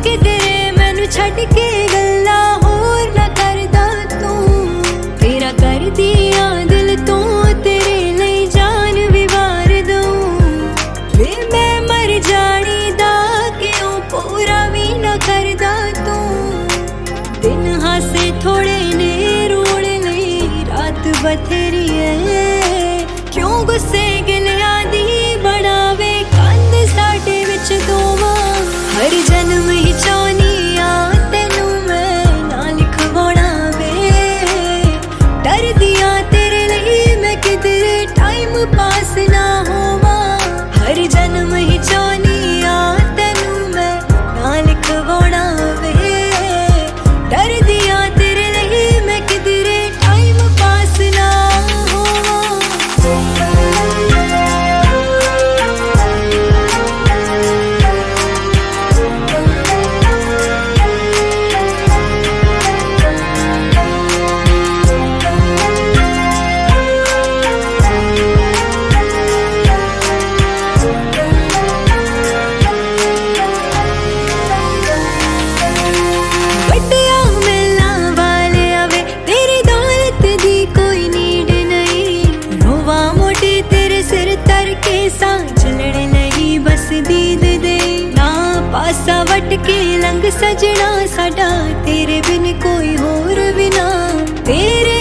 किधरे मैनू छड्ड के गल्ला होर ना करदा तू तेरा कर दिया दिल तो तेरे लिए जान भी वार दूं वे मैं मर जानी दा क्यों पूरा भी ना करदा तू दिन हासे थोड़े ने रोने लई रात बथेरी है क्यों गुस्से गिलिया दी बनावे कंध साडे विच दोवां हर जन्म ही चाहनी आ तेनू मैं ना लिखवाना वे डर दिया तेरे लिए मैं किधरे टाइम पास ना होवा हर जन्म ही चाहनी आ तेनू मैं ना लिखवाना वे डर दिया तेरे लिए मैं किधरे टाइम पास ना चलने लगी बस दीद दे ना पासा वट के लंघ सजना साडा तेरे बिन कोई होर भी ना तेरे